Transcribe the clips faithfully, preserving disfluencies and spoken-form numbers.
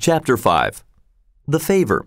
Chapter five. The Favor.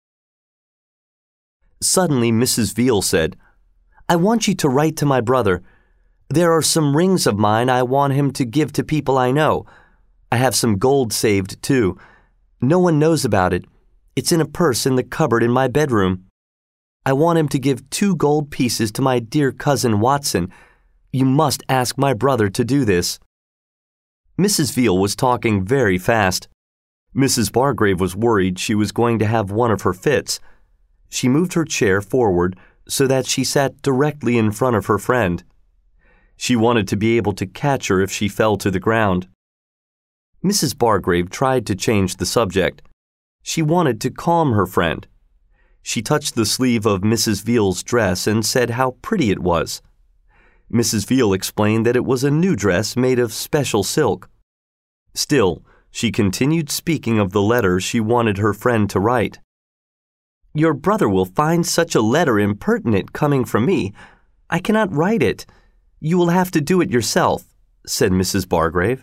Suddenly Missus Veal said, "I want you to write to my brother. There are some rings of mine I want him to give to people I know. I have some gold saved, too. No one knows about it. It's in a purse in the cupboard in my bedroom. I want him to give two gold pieces to my dear cousin Watson. You must ask my brother to do this." Missus Veal was talking very fast. Missus Bargrave was worried she was going to have one of her fits. She moved her chair forward so that she sat directly in front of her friend. She wanted to be able to catch her if she fell to the ground. Missus Bargrave tried to change the subject. She wanted to calm her friend. She touched the sleeve of Missus Veal's dress and said how pretty it was. Missus Veal explained that it was a new dress made of special silk. Still, she continued speaking of the letter she wanted her friend to write. "Your brother will find such a letter impertinent coming from me. I cannot write it. You will have to do it yourself," said Missus Bargrave.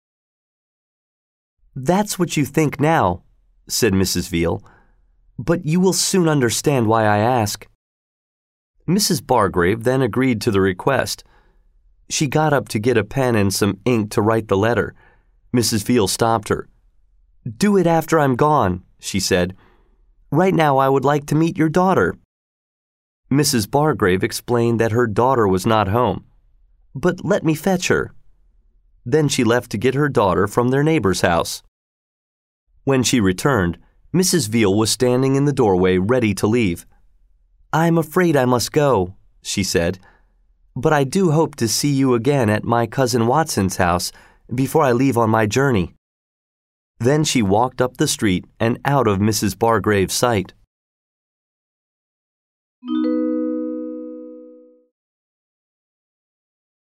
"That's what you think now," said Missus Veal, "but you will soon understand why I ask." Missus Bargrave then agreed to the request. She got up to get a pen and some ink to write the letter. Missus Veal stopped her. "Do it after I'm gone," she said. "Right now I would like to meet your daughter." Missus Bargrave explained that her daughter was not home. "But let me fetch her." Then she left to get her daughter from their neighbor's house. When she returned, Missus Veal was standing in the doorway ready to leave. "I'm afraid I must go," she said, "but I do hope to see you again at my cousin Watson's house before I leave on my journey." Then she walked up the street and out of Missus Bargrave's sight.